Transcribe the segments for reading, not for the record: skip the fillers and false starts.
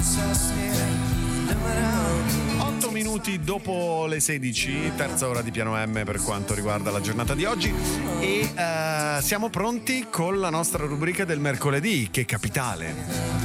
8 minuti dopo le 16, terza ora di Piano M per quanto riguarda la giornata di oggi, e siamo pronti con la nostra rubrica del mercoledì, che capitale.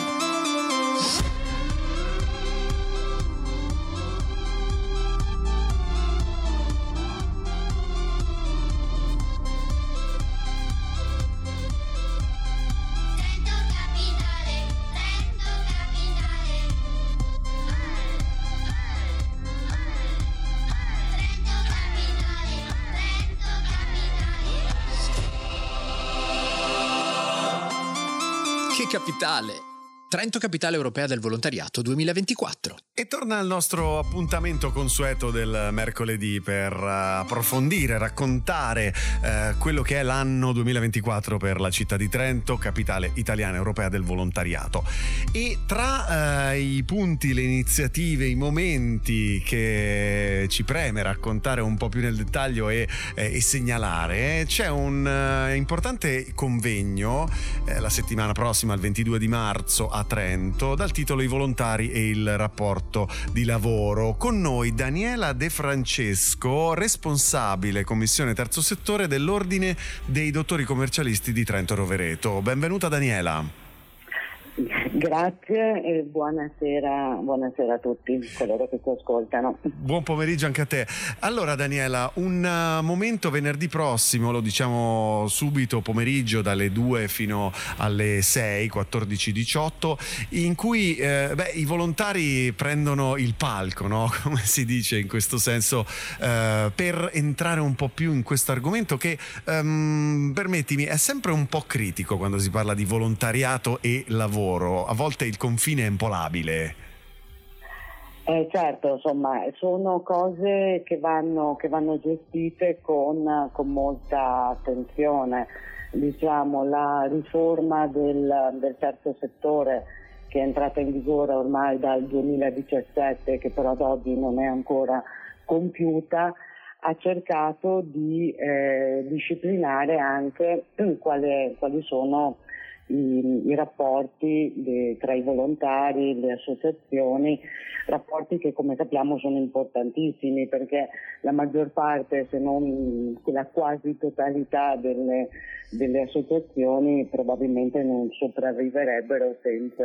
Capitale. Trento Capitale Europea del Volontariato 2024. E torna il nostro appuntamento consueto del mercoledì per approfondire, raccontare quello che è l'anno 2024 per la città di Trento, capitale italiana europea del volontariato. E tra i punti, le iniziative, i momenti che ci preme raccontare un po' più nel dettaglio e segnalare, c'è un importante convegno la settimana prossima, il 22 di marzo, a Trento, dal titolo I volontari e il rapporto di lavoro. Con noi Daniela De Francesco, responsabile commissione terzo settore dell'Ordine dei dottori commercialisti di Trento Rovereto. Benvenuta Daniela. Grazie e buonasera a tutti coloro che ci ascoltano. Buon pomeriggio anche a te. Allora Daniela, un momento venerdì prossimo, lo diciamo subito, pomeriggio dalle 2 fino alle 6, 14-18, in cui i volontari prendono il palco, no? Come si dice in questo senso, per entrare un po' più in questo argomento che, permettimi, è sempre un po' critico quando si parla di volontariato e lavoro. A volte il confine è un po' labile. Certo, insomma, sono cose che vanno gestite con molta attenzione. Diciamo, la riforma del terzo settore, che è entrata in vigore ormai dal 2017, che però ad oggi non è ancora compiuta, ha cercato di disciplinare anche quali sono i rapporti tra i volontari, le associazioni, rapporti che come sappiamo sono importantissimi, perché la maggior parte, se non la quasi totalità delle associazioni probabilmente non sopravviverebbero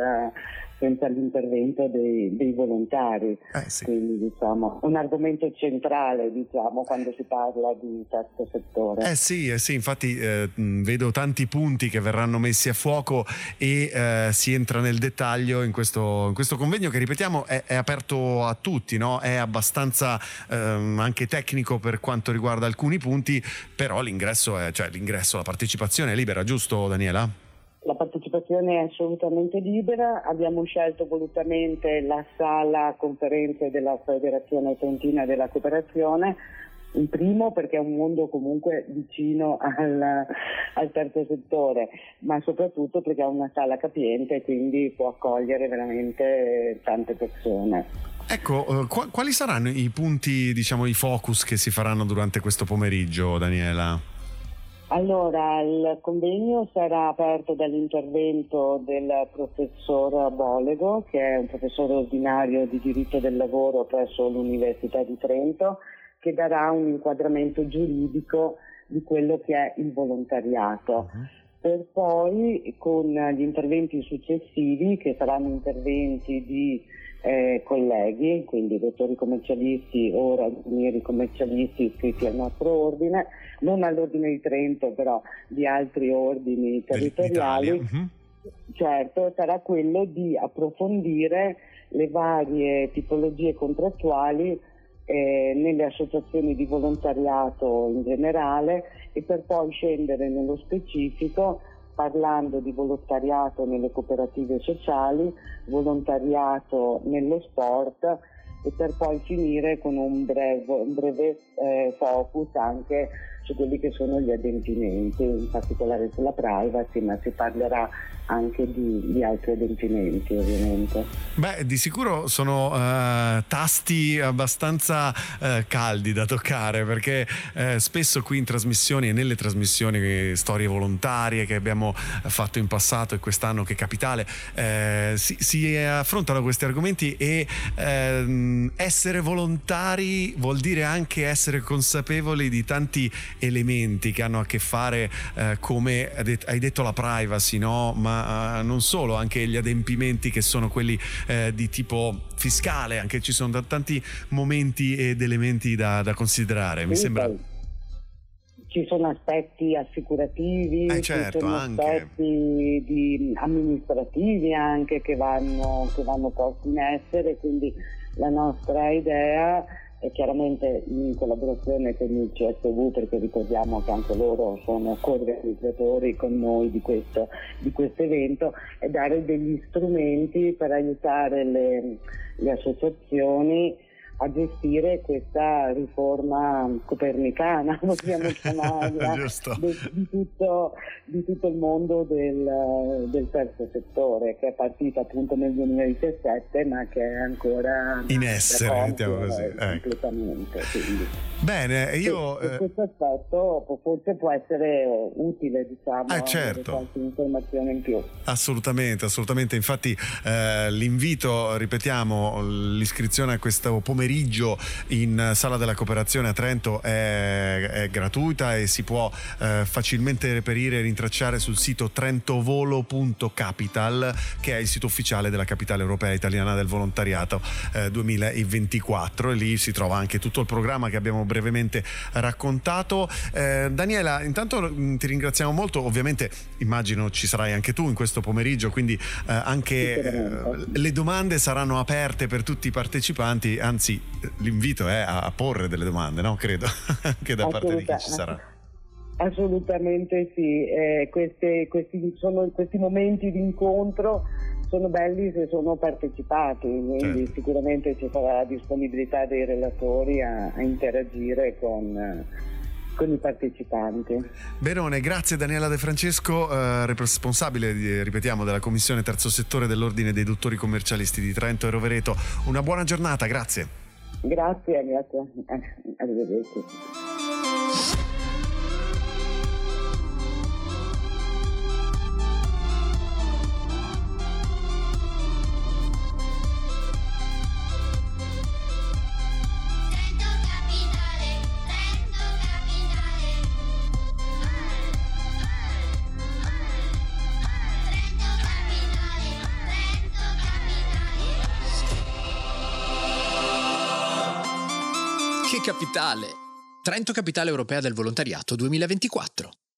senza l'intervento dei volontari. Sì. Quindi diciamo un argomento centrale, diciamo, quando si parla di terzo settore. Sì, infatti vedo tanti punti che verranno messi a fuoco e si entra nel dettaglio in questo convegno che, ripetiamo, è aperto a tutti, no? È abbastanza anche tecnico per quanto riguarda alcuni punti, però la partecipazione è libera, giusto Daniela? La partecipazione è assolutamente libera. Abbiamo scelto volutamente la sala conferenze della Federazione Trentina della Cooperazione, il primo perché è un mondo comunque vicino al terzo settore, ma soprattutto perché è una sala capiente e quindi può accogliere veramente tante persone. Ecco, quali saranno i punti, diciamo, i focus che si faranno durante questo pomeriggio, Daniela? Allora, il convegno sarà aperto dall'intervento del professor Bolego, che è un professore ordinario di diritto del lavoro presso l'Università di Trento, che darà un inquadramento giuridico di quello che è il volontariato. Per poi, con gli interventi successivi, che saranno interventi di colleghi, quindi dottori commercialisti o ragionieri commercialisti iscritti al nostro ordine, non all'ordine di Trento, però di altri ordini territoriali. Certo, sarà quello di approfondire le varie tipologie contrattuali nelle associazioni di volontariato in generale, e per poi scendere nello specifico parlando di volontariato nelle cooperative sociali, volontariato nello sport, e per poi finire con un breve focus anche su quelli che sono gli adempimenti, in particolare sulla privacy, ma si parlerà anche di altri adempimenti, ovviamente. Beh, di sicuro sono tasti abbastanza caldi da toccare, perché spesso qui in trasmissioni e nelle trasmissioni storie volontarie che abbiamo fatto in passato e quest'anno che Capitale si affrontano questi argomenti, e essere volontari vuol dire anche essere consapevoli di tanti elementi che hanno a che fare, come hai detto, la privacy, no? Ma non solo, anche gli adempimenti che sono quelli di tipo fiscale, anche ci sono tanti momenti ed elementi da considerare, mi sembra. Ci sono aspetti assicurativi, certo, ci sono anche aspetti amministrativi anche che vanno posti in essere, quindi la nostra idea è chiaramente in collaborazione con il CSV, perché ricordiamo che anche loro sono co-organizzatori con noi di questo evento, è dare degli strumenti per aiutare le associazioni a gestire questa riforma copernicana, possiamo chiamarla, di tutto il mondo del terzo settore, che è partita appunto nel 2017, ma che è ancora in essere, mettiamo così, completamente. Quindi. Bene, io questo aspetto forse può essere utile, diciamo, certo, qualche informazione in più. Assolutamente. Infatti l'invito, ripetiamo, l'iscrizione a questo pomeriggio in Sala della Cooperazione a Trento è gratuita e si può facilmente reperire e rintracciare sul sito trentovolo.capital, che è il sito ufficiale della Capitale Europea Italiana del Volontariato 2024, e lì si trova anche tutto il programma che abbiamo brevemente raccontato. Daniela, intanto ti ringraziamo molto, ovviamente immagino ci sarai anche tu in questo pomeriggio, quindi anche le domande saranno aperte per tutti i partecipanti, anzi l'invito è a porre delle domande, no? Credo anche da parte di chi ci sarà. Assolutamente sì, questi momenti di incontro sono belli se sono partecipati, quindi certo, sicuramente ci sarà la disponibilità dei relatori a interagire con i partecipanti. Benone, grazie Daniela De Francesco, responsabile, ripetiamo, della Commissione Terzo Settore dell'Ordine dei Dottori Commercialisti di Trento e Rovereto. Una buona giornata, grazie. Grazie, arrivederci. Che capitale! Trento Capitale Europea del Volontariato 2024.